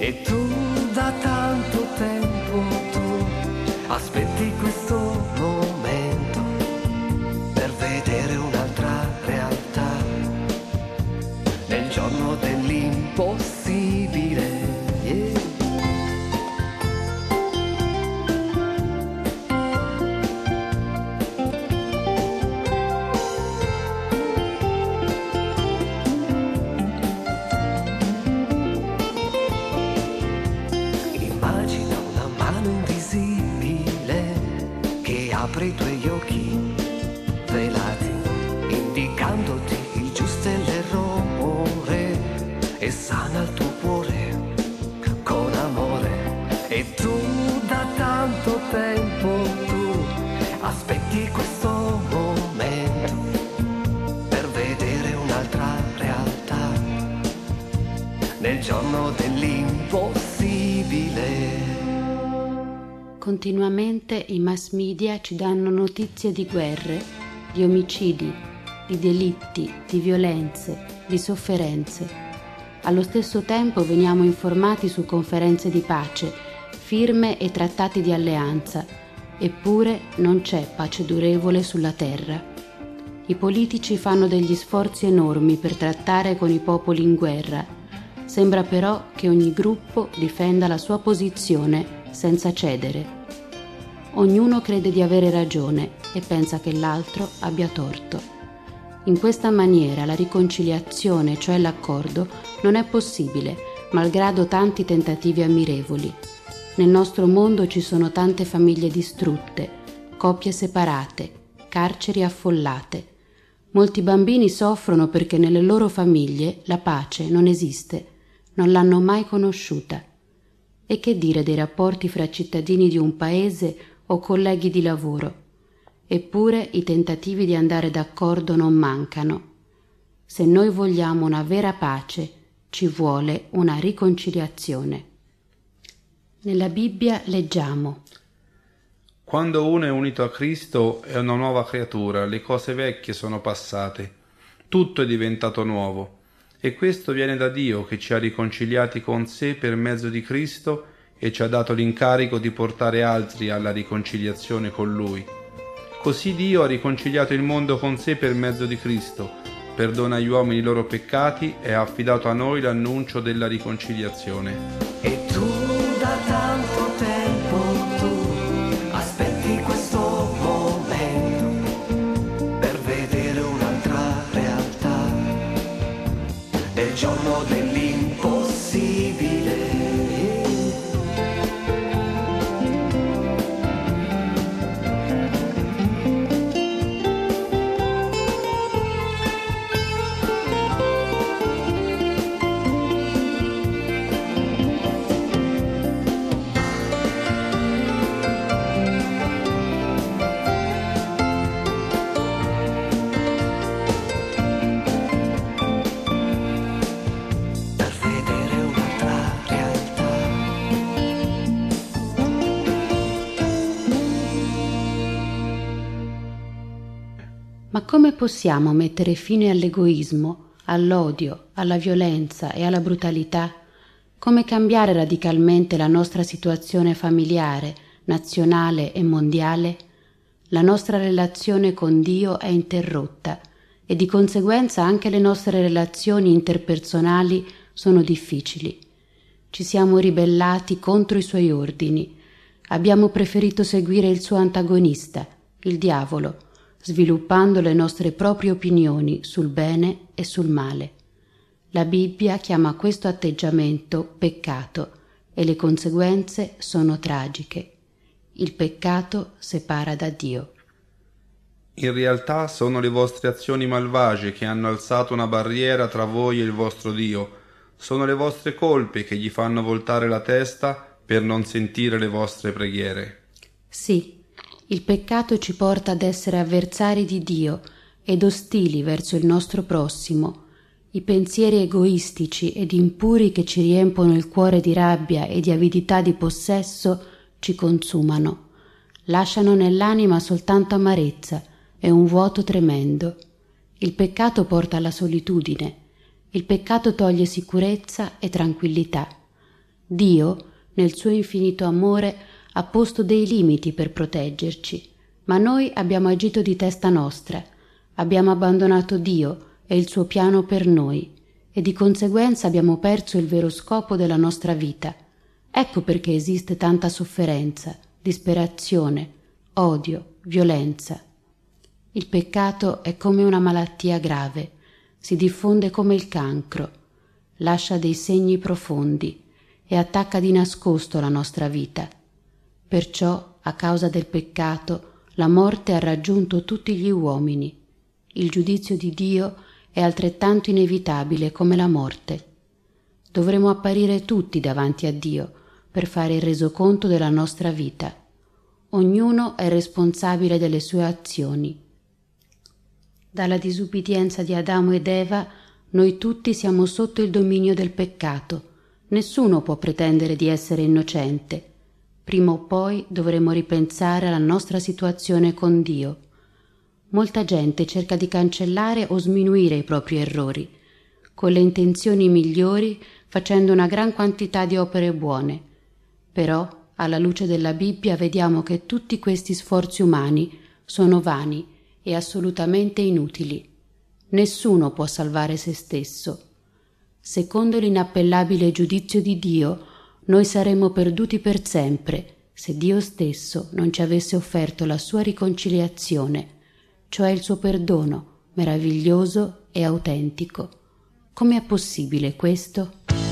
E tu da tanto tempo tu aspetti questo momento per vedere un'altra realtà nel giorno dell'impossibile. Yeah. Apri i tuoi occhi velati, indicandoti il giusto e l'errore, e sana il tuo cuore con amore. E tu da tanto tempo tu aspetti questo momento per vedere un'altra realtà nel giorno dell'impossibile. Continuamente i mass media ci danno notizie di guerre, di omicidi, di delitti, di violenze, di sofferenze. Allo stesso tempo veniamo informati su conferenze di pace, firme e trattati di alleanza, eppure non c'è pace durevole sulla terra. I politici fanno degli sforzi enormi per trattare con i popoli in guerra. Sembra però che ogni gruppo difenda la sua posizione senza cedere. Ognuno crede di avere ragione e pensa che l'altro abbia torto. In questa maniera la riconciliazione, cioè l'accordo, non è possibile, malgrado tanti tentativi ammirevoli. Nel nostro mondo ci sono tante famiglie distrutte, coppie separate, carceri affollate. Molti bambini soffrono perché nelle loro famiglie la pace non esiste, non l'hanno mai conosciuta. E che dire dei rapporti fra cittadini di un paese o colleghi di lavoro? Eppure i tentativi di andare d'accordo non mancano. Se noi vogliamo una vera pace, ci vuole una riconciliazione. Nella Bibbia leggiamo: Quando uno è unito a Cristo è una nuova creatura, le cose vecchie sono passate, tutto è diventato nuovo. E questo viene da Dio, che ci ha riconciliati con sé per mezzo di Cristo e ci ha dato l'incarico di portare altri alla riconciliazione con Lui. Così Dio ha riconciliato il mondo con sé per mezzo di Cristo, perdona agli uomini i loro peccati e ha affidato a noi l'annuncio della riconciliazione. E tu da tanto tempo tu aspetti questo momento per vedere un'altra realtà nel giorno dell'impossibile. Ma come possiamo mettere fine all'egoismo, all'odio, alla violenza e alla brutalità? Come cambiare radicalmente la nostra situazione familiare, nazionale e mondiale? La nostra relazione con Dio è interrotta e di conseguenza anche le nostre relazioni interpersonali sono difficili. Ci siamo ribellati contro i suoi ordini. Abbiamo preferito seguire il suo antagonista, il diavolo, sviluppando le nostre proprie opinioni sul bene e sul male. La Bibbia chiama questo atteggiamento peccato e le conseguenze sono tragiche. Il peccato separa da Dio. In realtà sono le vostre azioni malvagie che hanno alzato una barriera tra voi e il vostro Dio. Sono le vostre colpe che gli fanno voltare la testa per non sentire le vostre preghiere. Sì, il peccato ci porta ad essere avversari di Dio ed ostili verso il nostro prossimo. I pensieri egoistici ed impuri che ci riempono il cuore di rabbia e di avidità di possesso ci consumano. Lasciano nell'anima soltanto amarezza e un vuoto tremendo. Il peccato porta alla solitudine. Il peccato toglie sicurezza e tranquillità. Dio, nel suo infinito amore, ha posto dei limiti per proteggerci, ma noi abbiamo agito di testa nostra, abbiamo abbandonato Dio e il suo piano per noi e di conseguenza abbiamo perso il vero scopo della nostra vita. Ecco perché esiste tanta sofferenza, disperazione, odio, violenza. Il peccato è come una malattia grave, si diffonde come il cancro, lascia dei segni profondi e attacca di nascosto la nostra vita. Perciò, a causa del peccato, la morte ha raggiunto tutti gli uomini. Il giudizio di Dio è altrettanto inevitabile come la morte. Dovremo apparire tutti davanti a Dio per fare il resoconto della nostra vita. Ognuno è responsabile delle sue azioni. Dalla disubbidienza di Adamo ed Eva, noi tutti siamo sotto il dominio del peccato. Nessuno può pretendere di essere innocente. Prima o poi dovremo ripensare alla nostra situazione con Dio. Molta gente cerca di cancellare o sminuire i propri errori, con le intenzioni migliori, facendo una gran quantità di opere buone. Però, alla luce della Bibbia, vediamo che tutti questi sforzi umani sono vani e assolutamente inutili. Nessuno può salvare se stesso. Secondo l'inappellabile giudizio di Dio, noi saremmo perduti per sempre se Dio stesso non ci avesse offerto la sua riconciliazione, cioè il suo perdono meraviglioso e autentico. Come è possibile questo?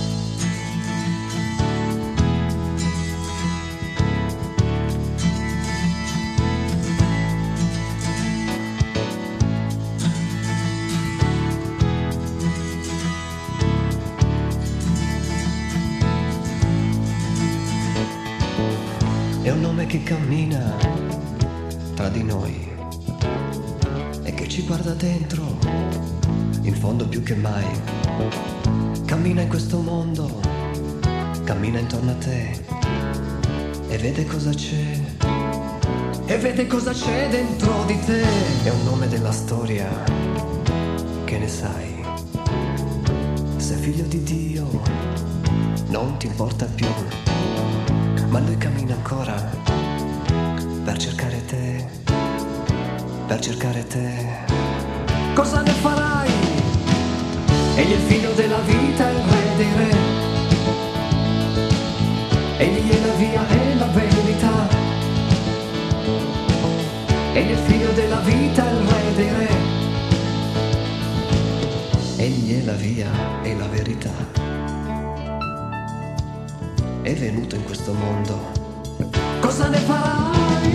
È un nome che cammina tra di noi e che ci guarda dentro, in fondo più che mai. Cammina in questo mondo, cammina intorno a te e vede cosa c'è, e vede cosa c'è dentro di te. È un nome della storia, che ne sai? Sei figlio di Dio, non ti importa più, ma lui cammina ancora per cercare te, per cercare te. Cosa ne farai? Egli è il figlio della vita, il re dei re. Egli è la via e la verità. Egli è il figlio della vita, il re dei re. Egli è la via e la verità. È venuto in questo mondo. Cosa ne farai?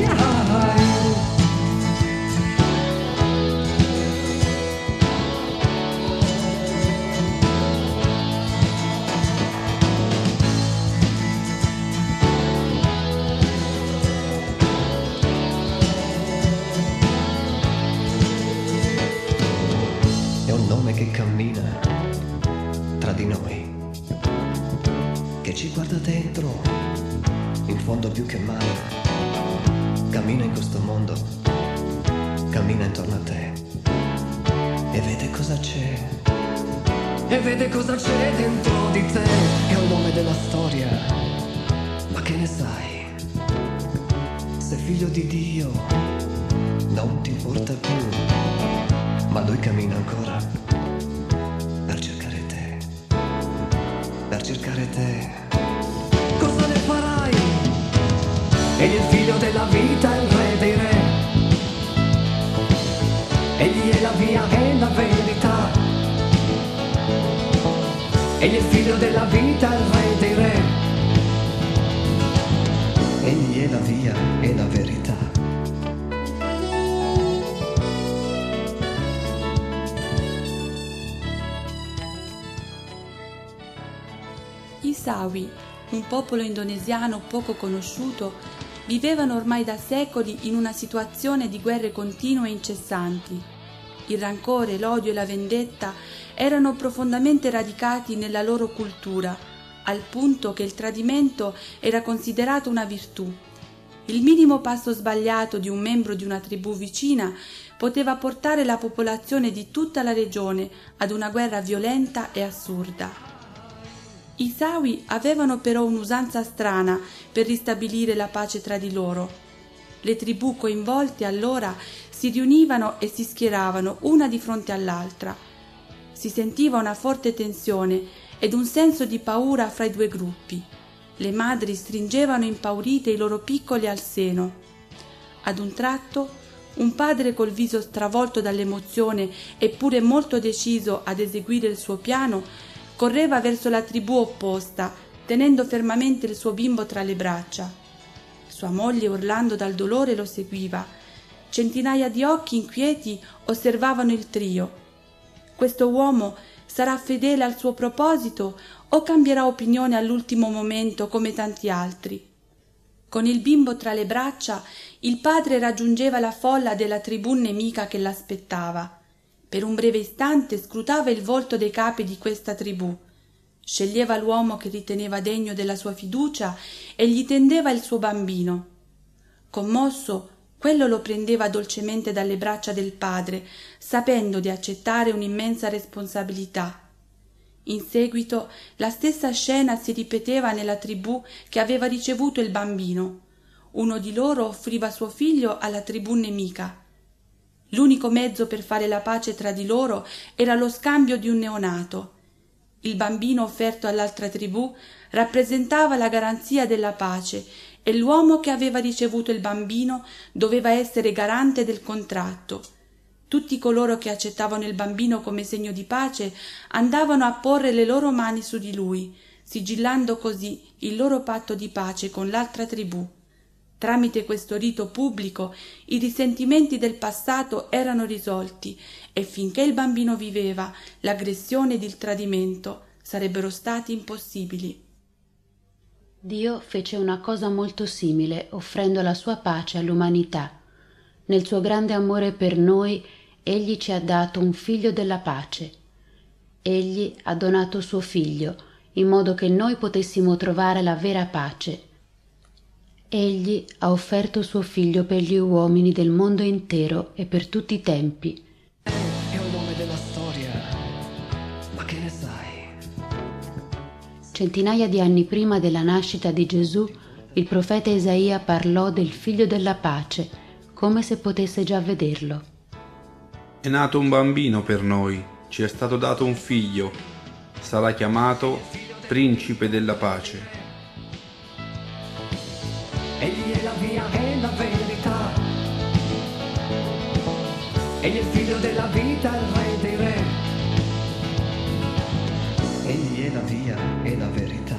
È un nome che cammina tra di noi, che ci guarda dentro, in fondo più che mai. Cammina in questo mondo, cammina intorno a te e vede cosa c'è, e vede cosa c'è dentro di te. È un nome della storia, ma che ne sai? Sei figlio di Dio, non ti importa più, ma lui cammina ancora per cercare te, per cercare te. Cosa ne farai? Egli è il figlio della vita, il re dei re. Egli è la via e la verità. Egli è il figlio della vita, il re dei re. Egli è la via e la verità. I Sawi, un popolo indonesiano poco conosciuto, vivevano ormai da secoli in una situazione di guerre continue e incessanti. Il rancore, l'odio e la vendetta erano profondamente radicati nella loro cultura, al punto che il tradimento era considerato una virtù. Il minimo passo sbagliato di un membro di una tribù vicina poteva portare la popolazione di tutta la regione ad una guerra violenta e assurda. I Sawi avevano però un'usanza strana per ristabilire la pace tra di loro. Le tribù coinvolte allora si riunivano e si schieravano una di fronte all'altra. Si sentiva una forte tensione ed un senso di paura fra i due gruppi. Le madri stringevano impaurite i loro piccoli al seno. Ad un tratto, un padre col viso stravolto dall'emozione eppure molto deciso ad eseguire il suo piano, correva verso la tribù opposta, tenendo fermamente il suo bimbo tra le braccia. Sua moglie, urlando dal dolore, lo seguiva. Centinaia di occhi inquieti osservavano il trio. Questo uomo sarà fedele al suo proposito o cambierà opinione all'ultimo momento come tanti altri? Con il bimbo tra le braccia, il padre raggiungeva la folla della tribù nemica che l'aspettava. Per un breve istante scrutava il volto dei capi di questa tribù. Sceglieva l'uomo che riteneva degno della sua fiducia e gli tendeva il suo bambino. Commosso, quello lo prendeva dolcemente dalle braccia del padre, sapendo di accettare un'immensa responsabilità. In seguito la stessa scena si ripeteva nella tribù che aveva ricevuto il bambino. Uno di loro offriva suo figlio alla tribù nemica. L'unico mezzo per fare la pace tra di loro era lo scambio di un neonato. Il bambino offerto all'altra tribù rappresentava la garanzia della pace e l'uomo che aveva ricevuto il bambino doveva essere garante del contratto. Tutti coloro che accettavano il bambino come segno di pace andavano a porre le loro mani su di lui, sigillando così il loro patto di pace con l'altra tribù. Tramite questo rito pubblico i risentimenti del passato erano risolti e finché il bambino viveva, l'aggressione ed il tradimento sarebbero stati impossibili. Dio fece una cosa molto simile, offrendo la sua pace all'umanità. Nel suo grande amore per noi, Egli ci ha dato un figlio della pace. Egli ha donato suo figlio, in modo che noi potessimo trovare la vera pace. Egli ha offerto suo figlio per gli uomini del mondo intero e per tutti i tempi. È un nome della storia, ma che ne sai? Centinaia di anni prima della nascita di Gesù, il profeta Isaia parlò del figlio della pace, come se potesse già vederlo. È nato un bambino per noi, ci è stato dato un figlio, sarà chiamato Principe della Pace. Egli è la via e la verità, egli è il figlio della vita, il re dei re. Egli è la via e la verità.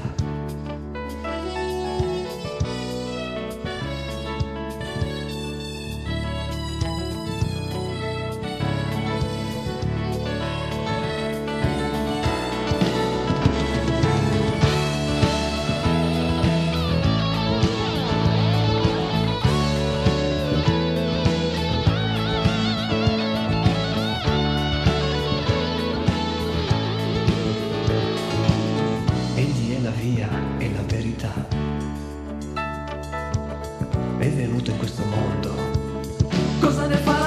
È venuto in questo mondo. Cosa ne farai?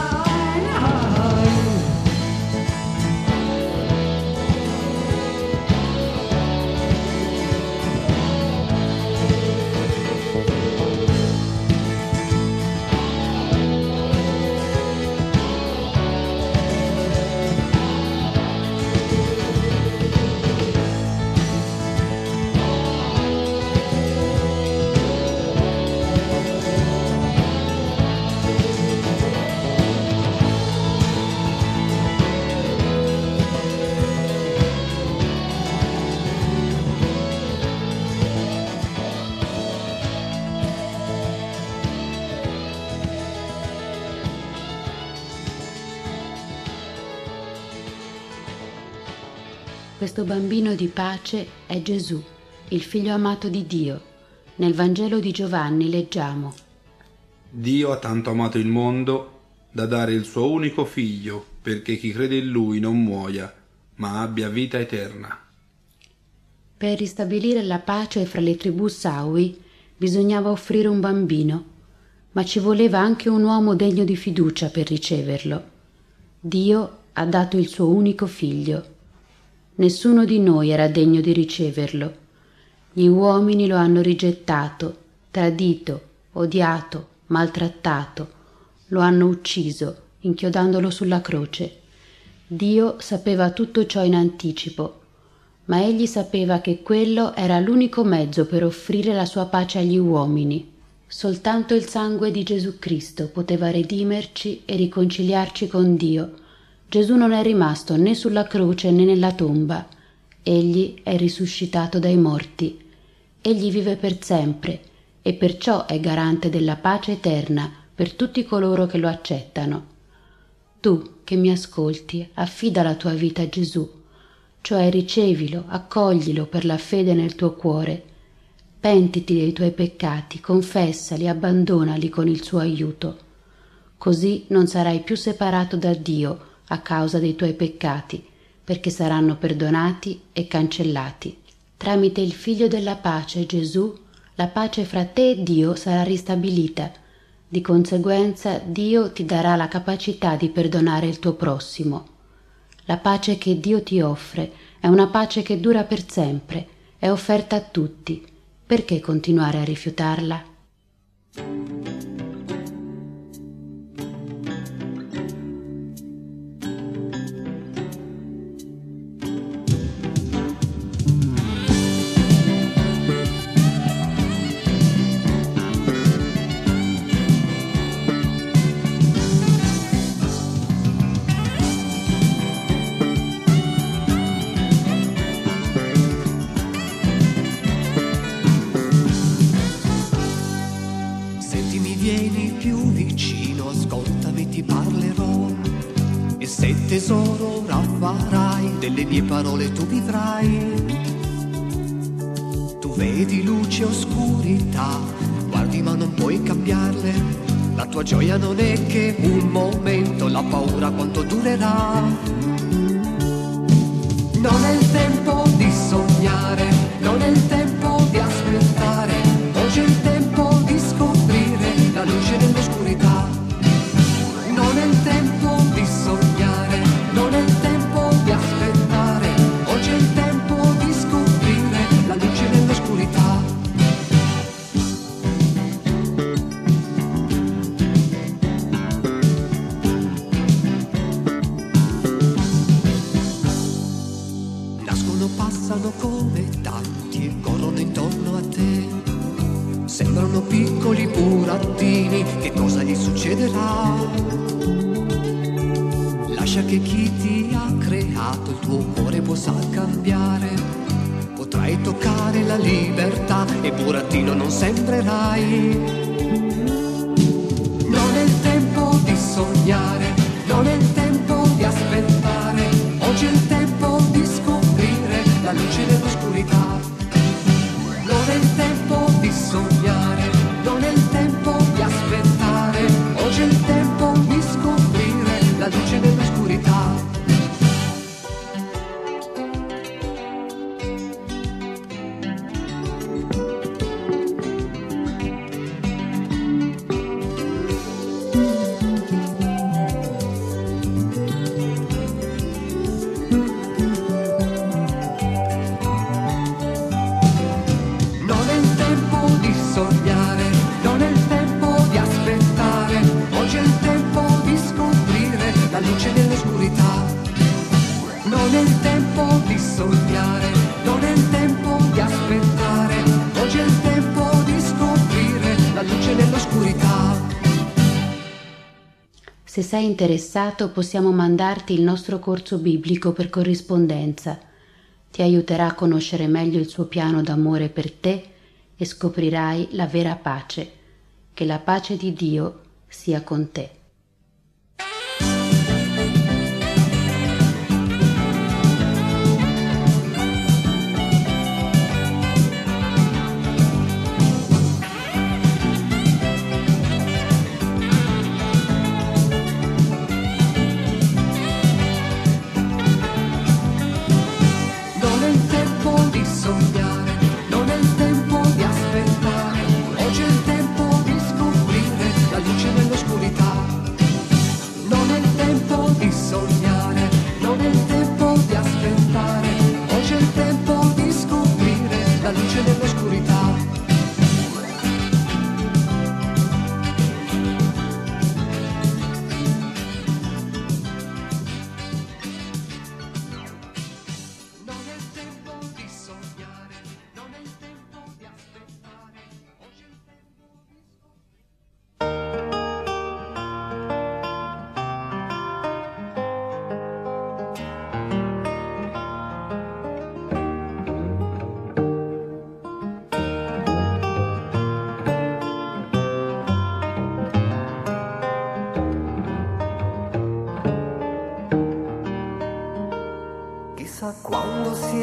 Questo bambino di pace è Gesù, il figlio amato di Dio. Nel Vangelo di Giovanni leggiamo: Dio ha tanto amato il mondo da dare il suo unico figlio, perché chi crede in lui non muoia, ma abbia vita eterna. Per ristabilire la pace fra le tribù Sawi bisognava offrire un bambino, ma ci voleva anche un uomo degno di fiducia per riceverlo. Dio ha dato il suo unico figlio. Nessuno di noi era degno di riceverlo. Gli uomini lo hanno rigettato, tradito, odiato, maltrattato, lo hanno ucciso, inchiodandolo sulla croce. Dio sapeva tutto ciò in anticipo, ma egli sapeva che quello era l'unico mezzo per offrire la sua pace agli uomini. Soltanto il sangue di Gesù Cristo poteva redimerci e riconciliarci con Dio. Gesù non è rimasto né sulla croce né nella tomba. Egli è risuscitato dai morti. Egli vive per sempre e perciò è garante della pace eterna per tutti coloro che lo accettano. Tu che mi ascolti, affida la tua vita a Gesù, cioè ricevilo, accoglilo per la fede nel tuo cuore. Pentiti dei tuoi peccati, confessali, abbandonali con il suo aiuto. Così non sarai più separato da Dio a causa dei tuoi peccati, perché saranno perdonati e cancellati. Tramite il Figlio della pace, Gesù, la pace fra te e Dio sarà ristabilita. Di conseguenza Dio ti darà la capacità di perdonare il tuo prossimo. La pace che Dio ti offre è una pace che dura per sempre, è offerta a tutti. Perché continuare a rifiutarla? Tesoro ora farai, delle mie parole tu vivrai. Tu vedi luce e oscurità, guardi ma non puoi cambiarle. La tua gioia non è che un momento, la paura quanto durerà. Non è il tempo di sognare, non è il tempo di aspettare. Oggi è il tempo di scoprire la luce nell'oscurità. Non è il tempo di sognare, non è il tempo di aspettare, oggi è il tempo di scoprire la luce nell'oscurità. Nascono, passano come tanti e corrono intorno a te. Sembrano piccoli burattini, che cosa gli succederà? Lascia che chi ti ha creato il tuo cuore possa cambiare. Potrai toccare la libertà e burattino non sembrerai. Non è il tempo di sognare, non è il tempo di aspettare. Oggi è il tempo di scoprire la luce nell'oscurità. Non è il tempo di sognare, non è il tempo di aspettare. Oggi è il tempo di scoprire la luce nell'oscurità. Non è il tempo di sognare, non è il tempo di aspettare. Oggi è il tempo di scoprire la luce nell'oscurità. Non è il tempo di sognare, non è il tempo di aspettare. Oggi è il tempo di scoprire la luce nell'oscurità. Se sei interessato possiamo mandarti il nostro corso biblico per corrispondenza. Ti aiuterà a conoscere meglio il suo piano d'amore per te e scoprirai la vera pace. Che la pace di Dio sia con te. Oggi è il tempo di scoprire la luce nell'oscurità.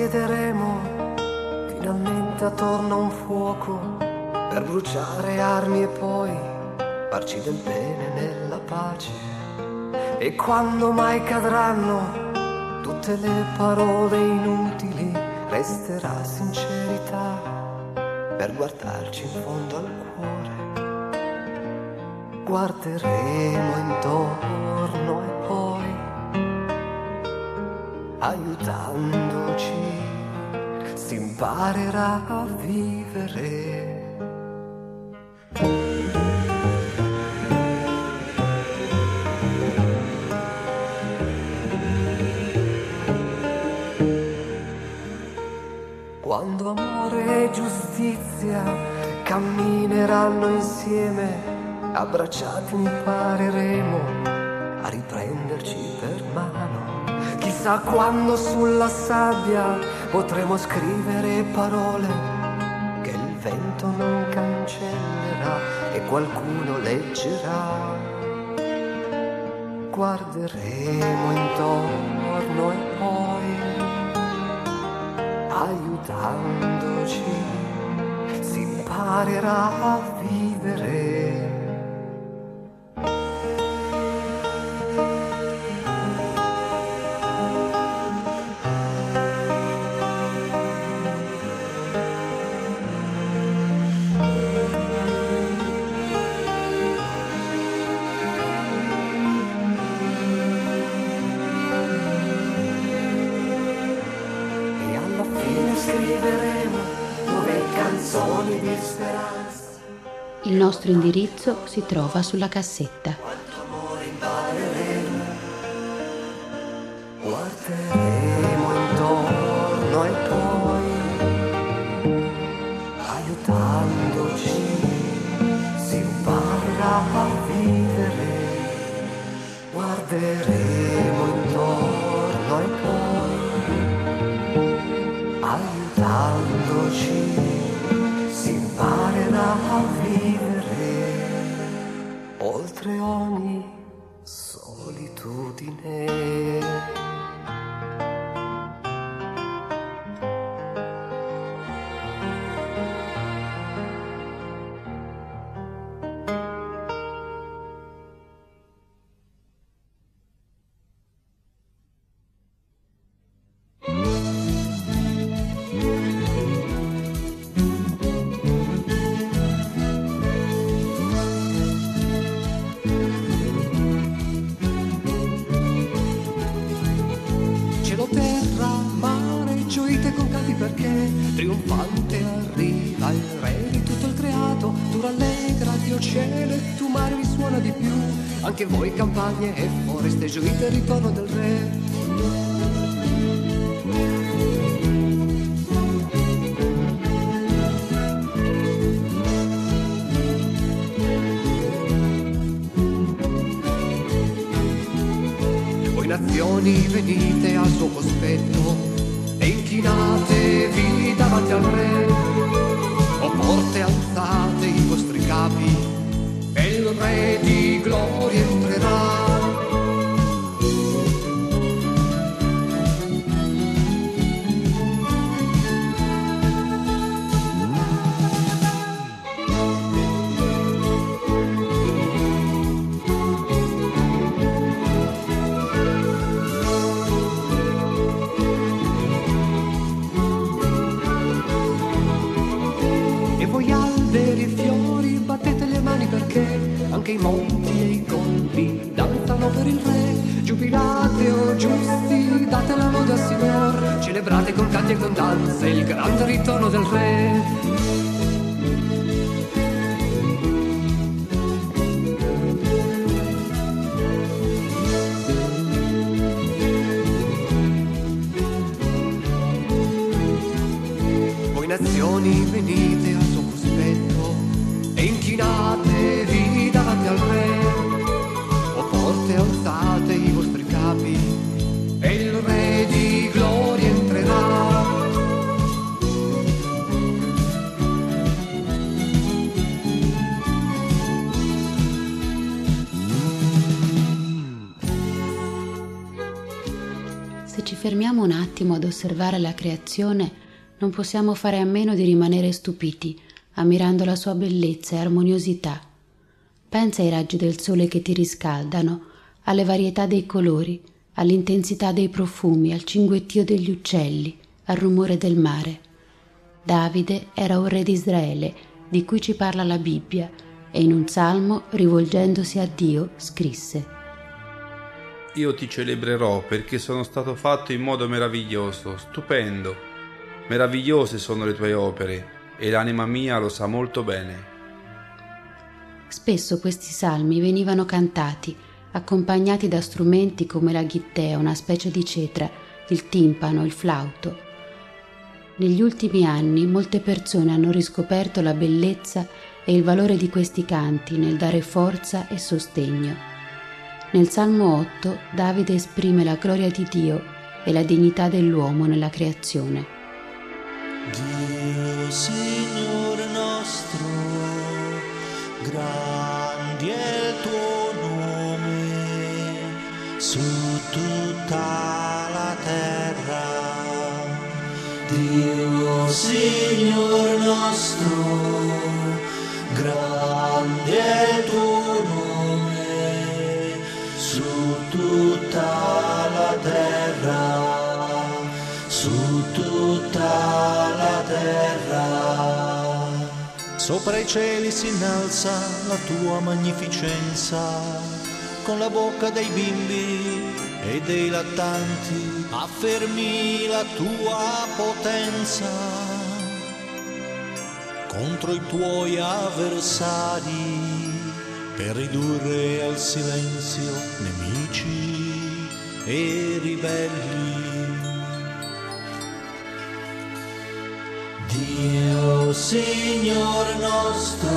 siederemo finalmente attorno a un fuoco per bruciare armi e poi farci del bene nella pace. E quando mai cadranno tutte le parole inutili, resterà sincerità per guardarci in fondo al cuore. Guarderemo intorno e poi, aiutandoci, si imparerà a vivere. Quando amore e giustizia cammineranno insieme, abbracciati impareremo a riprenderci per mano. Chissà quando sulla sabbia potremo scrivere parole che il vento non cancellerà e qualcuno leggerà. Guarderemo intorno e poi, aiutandoci, si imparerà a vivere. Il nostro indirizzo si trova sulla cassetta. Guarderemo intorno e poi, aiutandoci, si imparerà a vivere. Guarderemo intorno e poi, aiutandoci, si imparerà a vivere oltre ogni solitudine. Perché trionfante arriva il re di tutto il creato, tu rallegra Dio cielo e tu mare risuona di più, anche voi campagne e foreste gioite il ritorno del re. Voi nazioni venite al suo cospetto e inchinatevi davanti al re, o porte alzate i vostri capi, e il re di gloria entrerà. Anche i monti e i colpi danzano per il re. Giubilate, o giusti, date la lode al Signor. Celebrate con canti e con danze il grande ritorno del re. Voi nazioni venite al suo cospetto e inchinatevi davanti al re, o porte alzate i vostri capi, e il re di gloria entrerà. Se ci fermiamo un attimo ad osservare la creazione, non possiamo fare a meno di rimanere stupiti, ammirando la sua bellezza e armoniosità. Pensa ai raggi del sole che ti riscaldano, alle varietà dei colori, all'intensità dei profumi, al cinguettio degli uccelli, al rumore del mare. Davide era un re di Israele, di cui ci parla la Bibbia, e in un salmo, rivolgendosi a Dio, scrisse: Io ti celebrerò perché sono stato fatto in modo meraviglioso, stupendo. Meravigliose sono le tue opere e l'anima mia lo sa molto bene. Spesso questi salmi venivano cantati, accompagnati da strumenti come la ghittea, una specie di cetra, il timpano, il flauto. Negli ultimi anni molte persone hanno riscoperto la bellezza e il valore di questi canti nel dare forza e sostegno. Nel Salmo 8 Davide esprime la gloria di Dio e la dignità dell'uomo nella creazione. Dio, Signore nostro, grandi è il tuo nome su tutta la terra. Dio, Signore nostro, grande è il tuo nome su tutta la terra, su tutta la terra. Sopra i cieli si innalza la tua magnificenza, con la bocca dei bimbi e dei lattanti affermi la tua potenza contro i tuoi avversari, per ridurre al silenzio nemici e ribelli. Dio, Signore nostro,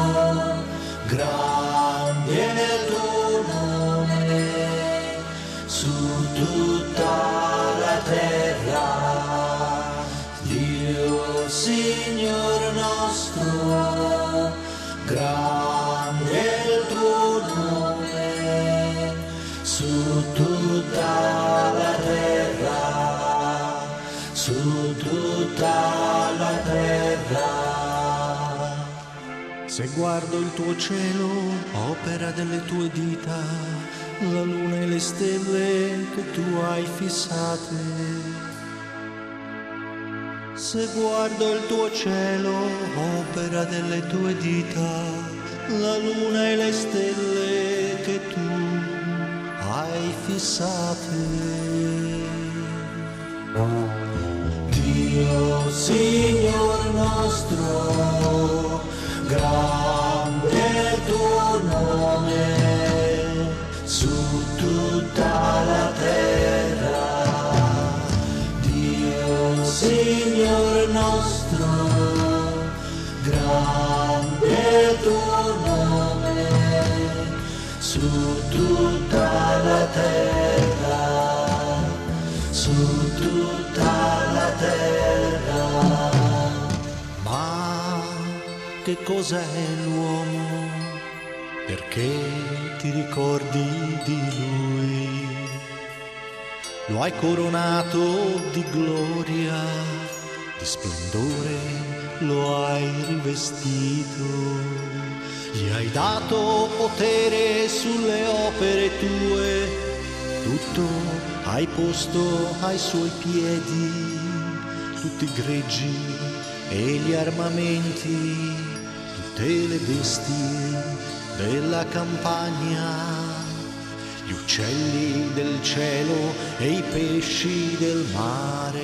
grande è il tuo nome su tutta la terra. Dio, Signore nostro, grande è il tuo nome su tutta la terra, su tutta la terra. Se guardo il tuo cielo, opera delle tue dita, la luna e le stelle che tu hai fissate. Se guardo il tuo cielo, opera delle tue dita, la luna e le stelle che tu hai fissate. Dio, Signore nostro, grande è il tuo nome su tutta la terra. Dio, Signore nostro, grande è il tuo nome su tutta la terra, su tutta la terra. Ma che cos'è l'uomo? Perché ti ricordi di lui? Lo hai coronato di gloria, di splendore lo hai rivestito. Gli hai dato potere sulle opere tue, tutto hai posto ai suoi piedi, tutti i greggi e gli armamenti, tutte le bestie della campagna, gli uccelli del cielo e i pesci del mare.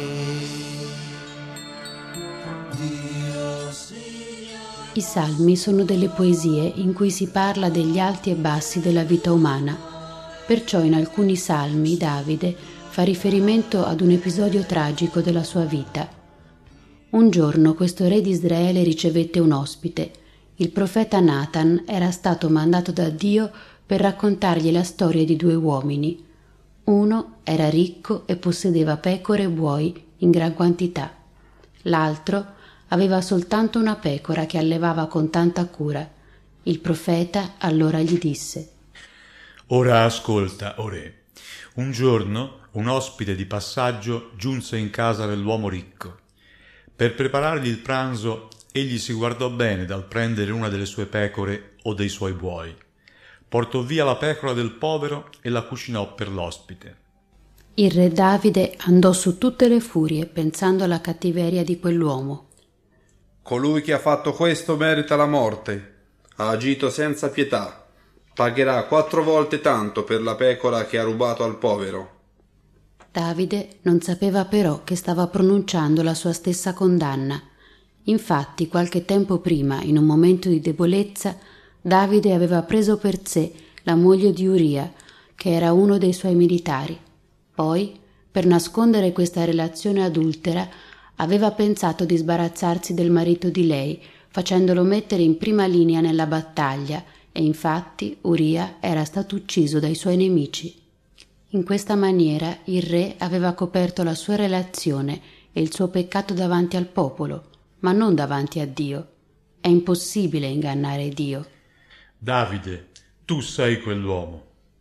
Dio, Signore. I salmi sono delle poesie in cui si parla degli alti e bassi della vita umana. Perciò in alcuni salmi Davide fa riferimento ad un episodio tragico della sua vita. Un giorno questo re di Israele ricevette un ospite. Il profeta Nathan era stato mandato da Dio per raccontargli la storia di due uomini. Uno era ricco e possedeva pecore e buoi in gran quantità. L'altro aveva soltanto una pecora che allevava con tanta cura. Il profeta allora gli disse: Ora ascolta, o re. Un giorno un ospite di passaggio giunse in casa dell'uomo ricco. Per preparargli il pranzo, egli si guardò bene dal prendere una delle sue pecore o dei suoi buoi. Portò via la pecora del povero e la cucinò per l'ospite. Il re Davide andò su tutte le furie pensando alla cattiveria di quell'uomo. Colui che ha fatto questo merita la morte. Ha agito senza pietà. Pagherà 4 volte tanto per la pecora che ha rubato al povero. Davide non sapeva però che stava pronunciando la sua stessa condanna. Infatti, qualche tempo prima, in un momento di debolezza, Davide aveva preso per sé la moglie di Uria, che era uno dei suoi militari. Poi, per nascondere questa relazione adultera, aveva pensato di sbarazzarsi del marito di lei, facendolo mettere in prima linea nella battaglia, e infatti Uria era stato ucciso dai suoi nemici. In questa maniera il re aveva coperto la sua relazione e il suo peccato davanti al popolo, ma non davanti a Dio. È impossibile ingannare Dio. Davide, tu sei quell'uomo.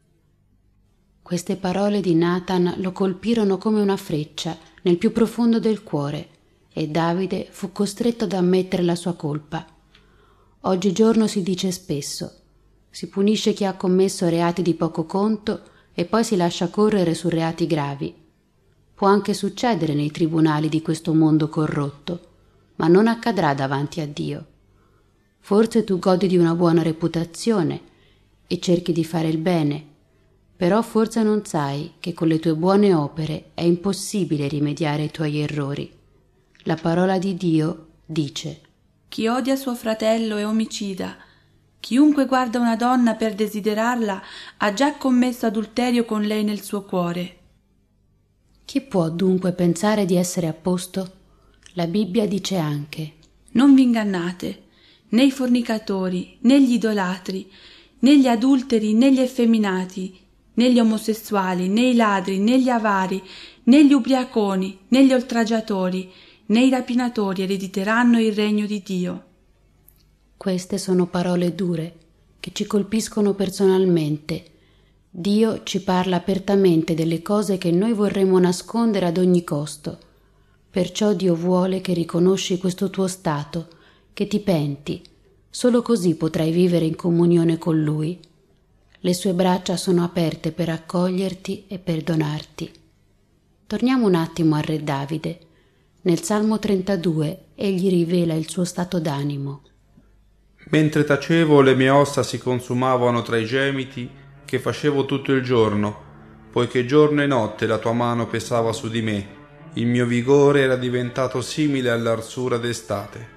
Queste parole di Nathan lo colpirono come una freccia nel più profondo del cuore e Davide fu costretto ad ammettere la sua colpa. Oggigiorno si dice spesso: si punisce chi ha commesso reati di poco conto e poi si lascia correre su reati gravi. Può anche succedere nei tribunali di questo mondo corrotto, ma non accadrà davanti a Dio. Forse tu godi di una buona reputazione e cerchi di fare il bene, però forse non sai che con le tue buone opere è impossibile rimediare ai tuoi errori. La parola di Dio dice: chi odia suo fratello è omicida. Chiunque guarda una donna per desiderarla ha già commesso adulterio con lei nel suo cuore. Chi può dunque pensare di essere a posto? La Bibbia dice anche: non vi ingannate, né i fornicatori, né gli idolatri, né gli adulteri, né gli effeminati, né gli omosessuali, né i ladri, né gli avari, né gli ubriaconi, né gli oltraggiatori, né i rapinatori erediteranno il regno di Dio. Queste sono parole dure che ci colpiscono personalmente. Dio ci parla apertamente delle cose che noi vorremmo nascondere ad ogni costo. Perciò Dio vuole che riconosci questo tuo stato, che ti penti. Solo così potrai vivere in comunione con Lui. Le sue braccia sono aperte per accoglierti e perdonarti. Torniamo un attimo al re Davide. Nel Salmo 32 egli rivela il suo stato d'animo. Mentre tacevo, le mie ossa si consumavano tra i gemiti che facevo tutto il giorno, poiché giorno e notte la tua mano pesava su di me. Il mio vigore era diventato simile all'arsura d'estate.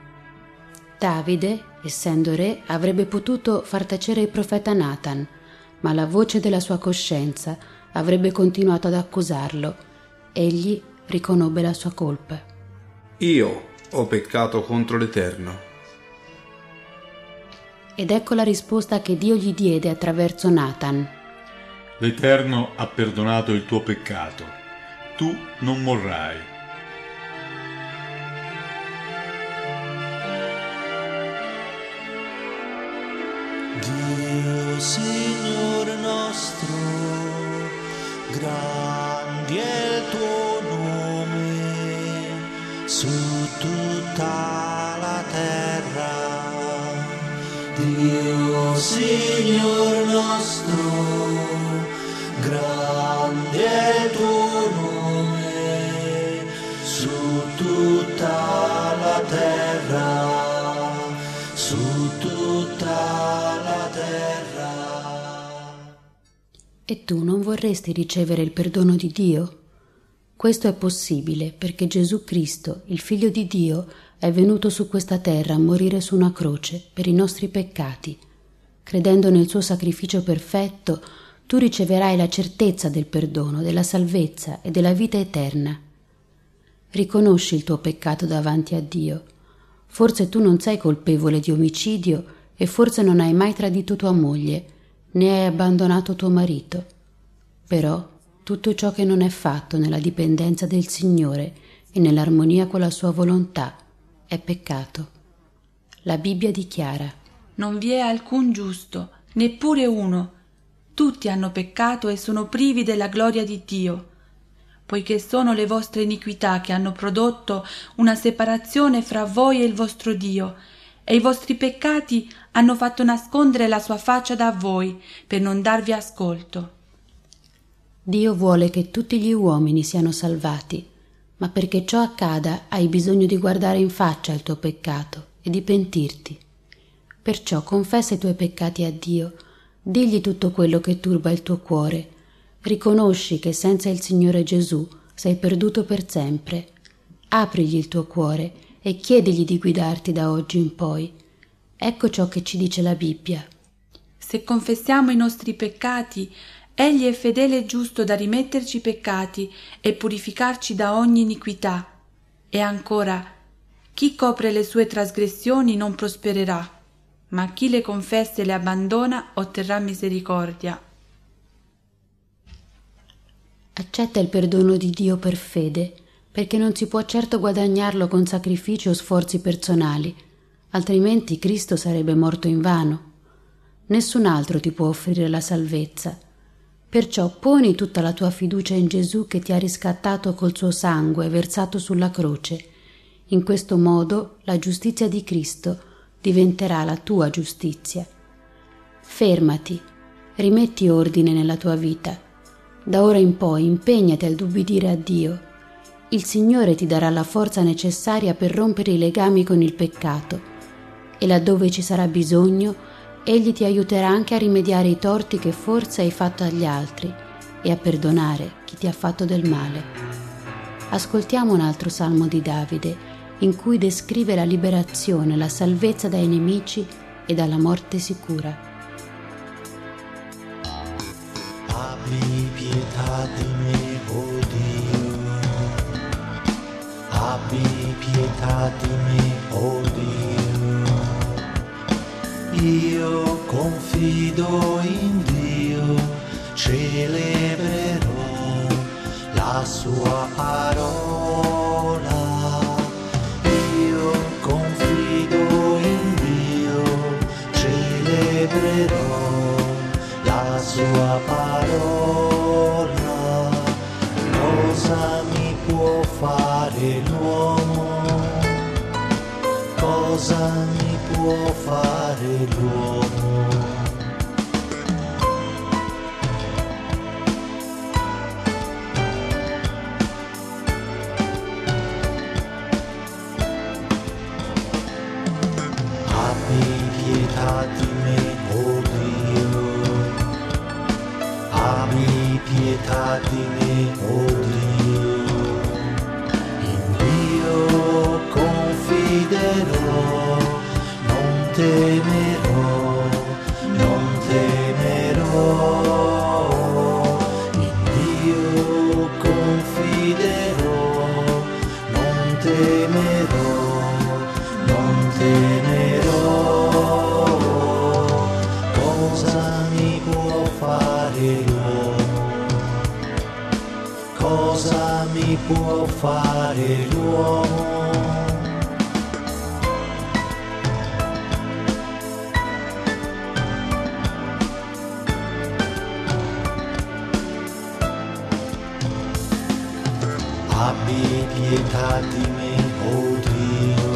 Davide, essendo re, avrebbe potuto far tacere il profeta Nathan, ma la voce della sua coscienza avrebbe continuato ad accusarlo. Egli riconobbe la sua colpa. Io ho peccato contro l'Eterno. Ed ecco la risposta che Dio gli diede attraverso Nathan. L'Eterno ha perdonato il tuo peccato. Tu non morrai. Dio Signore nostro, grande è il tuo nome su tutta la terra. Dio Signore nostro, grande è il tuo nome su tutta la terra, su tutta la terra. E tu non vorresti ricevere il perdono di Dio? Questo è possibile perché Gesù Cristo, il Figlio di Dio, è venuto su questa terra a morire su una croce per i nostri peccati. Credendo nel suo sacrificio perfetto, tu riceverai la certezza del perdono, della salvezza e della vita eterna. Riconosci il tuo peccato davanti a Dio. Forse tu non sei colpevole di omicidio e forse non hai mai tradito tua moglie, né hai abbandonato tuo marito. Però tutto ciò che non è fatto nella dipendenza del Signore e nell'armonia con la sua volontà è peccato. La Bibbia dichiara: non vi è alcun giusto, neppure uno. Tutti hanno peccato e sono privi della gloria di Dio. poiché sono le vostre iniquità che hanno prodotto una separazione fra voi e il vostro Dio, e i vostri peccati hanno fatto nascondere la sua faccia da voi per non darvi ascolto. Dio vuole che tutti gli uomini siano salvati, ma perché ciò accada hai bisogno di guardare in faccia il tuo peccato e di pentirti. Perciò confessa i tuoi peccati a Dio, digli tutto quello che turba il tuo cuore, riconosci che senza il Signore Gesù sei perduto per sempre. Aprigli il tuo cuore e chiedigli di guidarti da oggi in poi. Ecco ciò che ci dice la Bibbia. Se confessiamo i nostri peccati, Egli è fedele e giusto da rimetterci i peccati e purificarci da ogni iniquità. E ancora, chi copre le sue trasgressioni non prospererà, ma chi le confessa e le abbandona otterrà misericordia. Accetta il perdono di Dio per fede, perché non si può certo guadagnarlo con sacrifici o sforzi personali, altrimenti Cristo sarebbe morto invano. Nessun altro ti può offrire la salvezza. Perciò poni tutta la tua fiducia in Gesù che ti ha riscattato col suo sangue versato sulla croce. In questo modo la giustizia di Cristo diventerà la tua giustizia. Fermati, rimetti ordine nella tua vita. Da ora in poi impegnati ad ubbidire a Dio. Il Signore ti darà la forza necessaria per rompere i legami con il peccato e laddove ci sarà bisogno Egli ti aiuterà anche a rimediare i torti che forse hai fatto agli altri e a perdonare chi ti ha fatto del male. Ascoltiamo un altro salmo di Davide in cui descrive la liberazione, la salvezza dai nemici e dalla morte sicura. Abbi pietà di me, oh Dio. Abbi pietà di me, oh Dio. Io confido in Dio, celebrerò la sua parola. Io confido in Dio, celebrerò la sua parola. Cosa mi può fare l'uomo? Cosa mi può fare l'uomo? Abbi pietà di me, oh Dio. Abbi pietà di me, oh Dio. In Dio confiderò, non temerò, non temerò. In Dio confiderò, non temerò, non temerò. Cosa mi può fare l'uomo? Cosa mi può fare l'uomo? Abbi pietà di me, oh Dio.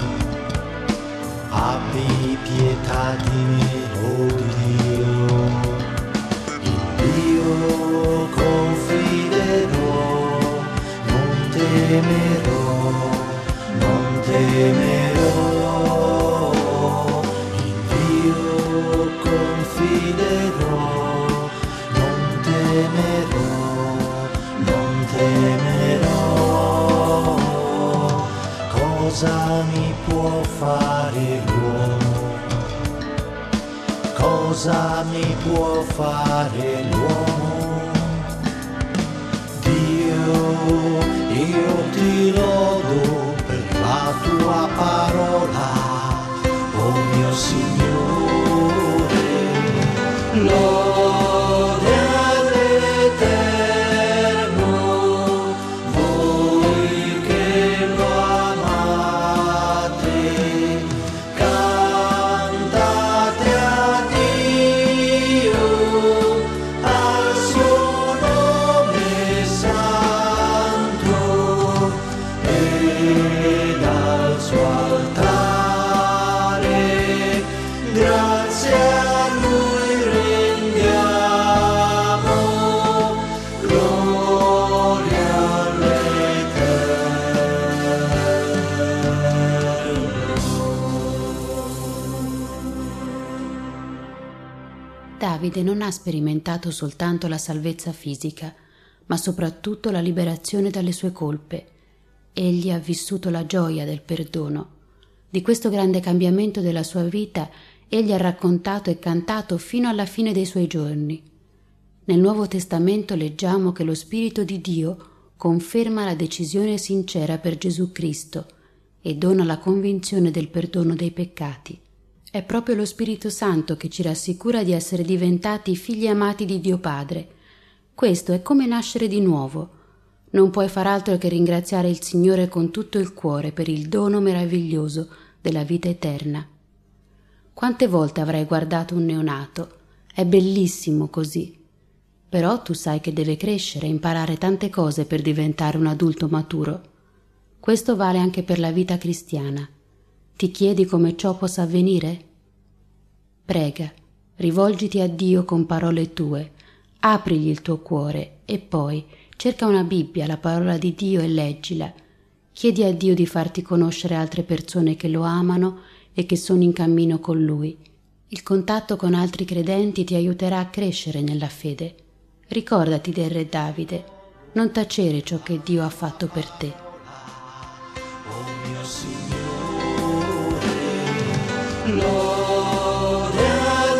Abbi pietà di me, oh Dio. In Dio confiderò, non temerò, non temerò. In Dio confiderò, non temerò, non temerò. Cosa mi può fare l'uomo? Cosa mi può fare l'uomo? Dio, io ti lodo per la tua parola, oh mio Signore. Lode all'Eterno, voi che lo amate, cantate a Dio, al suo nome salve. Davide non ha sperimentato soltanto la salvezza fisica, ma soprattutto la liberazione dalle sue colpe. Egli ha vissuto la gioia del perdono. Di questo grande cambiamento della sua vita egli ha raccontato e cantato fino alla fine dei suoi giorni. Nel Nuovo Testamento leggiamo che lo Spirito di Dio conferma la decisione sincera per Gesù Cristo e dona la convinzione del perdono dei peccati. È proprio lo Spirito Santo che ci rassicura di essere diventati figli amati di Dio Padre. Questo è come nascere di nuovo. Non puoi far altro che ringraziare il Signore con tutto il cuore per il dono meraviglioso della vita eterna. Quante volte avrai guardato un neonato? È bellissimo così. Però tu sai che deve crescere e imparare tante cose per diventare un adulto maturo. Questo vale anche per la vita cristiana. Ti chiedi come ciò possa avvenire? Prega, rivolgiti a Dio con parole tue, aprigli il tuo cuore e poi cerca una Bibbia, la parola di Dio, e leggila. Chiedi a Dio di farti conoscere altre persone che lo amano e che sono in cammino con Lui. Il contatto con altri credenti ti aiuterà a crescere nella fede. Ricordati del Re Davide, non tacere ciò che Dio ha fatto per te. Oh mio Signore, gloria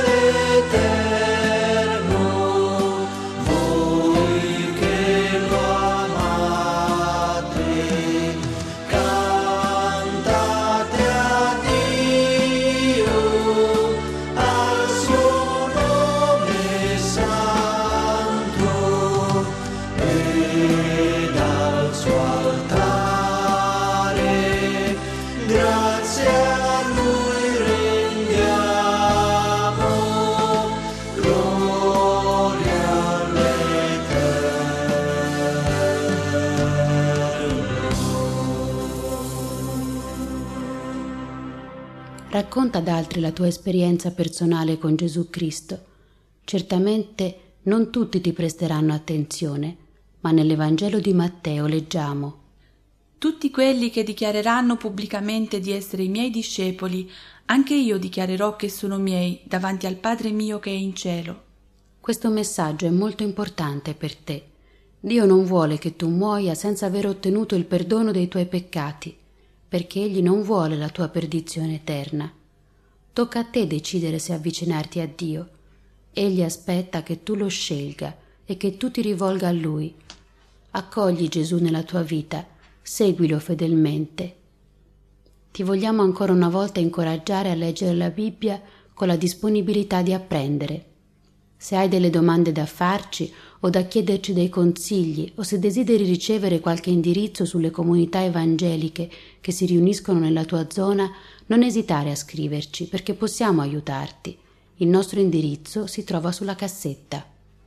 all'Eterno, voi che lo amate, cantate a Dio, al suo nome santo e dal suo altare, grazie a Lui rendiamo, gloria all'Eterno. Racconta ad altri la tua esperienza personale con Gesù Cristo. Certamente non tutti ti presteranno attenzione, ma nell'Evangelo di Matteo leggiamo: Tutti quelli che dichiareranno pubblicamente di essere i miei discepoli, anche io dichiarerò che sono miei davanti al Padre mio che è in cielo. Questo messaggio è molto importante per te. Dio non vuole che tu muoia senza aver ottenuto il perdono dei tuoi peccati, perché Egli non vuole la tua perdizione eterna. Tocca a te decidere se avvicinarti a Dio. Egli aspetta che tu lo scelga e che tu ti rivolga a Lui. Accogli Gesù nella tua vita, seguilo fedelmente. Ti vogliamo ancora una volta incoraggiare a leggere la Bibbia con la disponibilità di apprendere. Se hai delle domande da farci o da chiederci dei consigli, o se desideri ricevere qualche indirizzo sulle comunità evangeliche che si riuniscono nella tua zona, non esitare a scriverci, perché possiamo aiutarti. Il nostro indirizzo si trova sulla cassetta.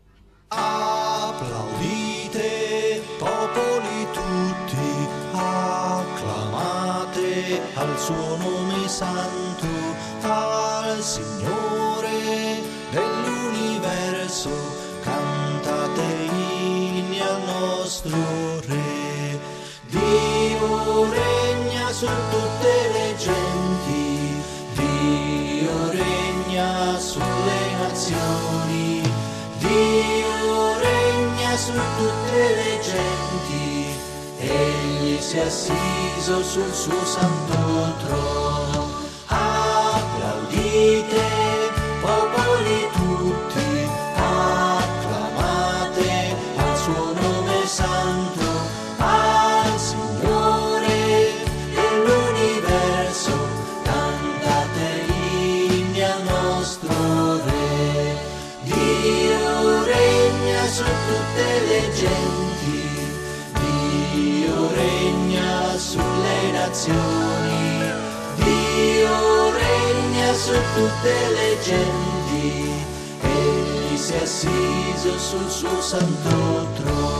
Applaudite, popoli tutti, acclamate al suo nome santo, al Signore dell'universo, cantate inni al nostro Re. Dio regna su tutte le genti, Dio regna sulle nazioni, Dio regna su tutte le genti, egli si è assiso sul suo santo trono. Applaudite, popoli tutti, acclamate al suo nome santo, al Signore dell'universo, cantate inni al nostro Re. Dio regna su tutte le genti, Dio regna sulle nazioni, Dio regna su tutte le genti, egli si è assiso sul suo santo trono.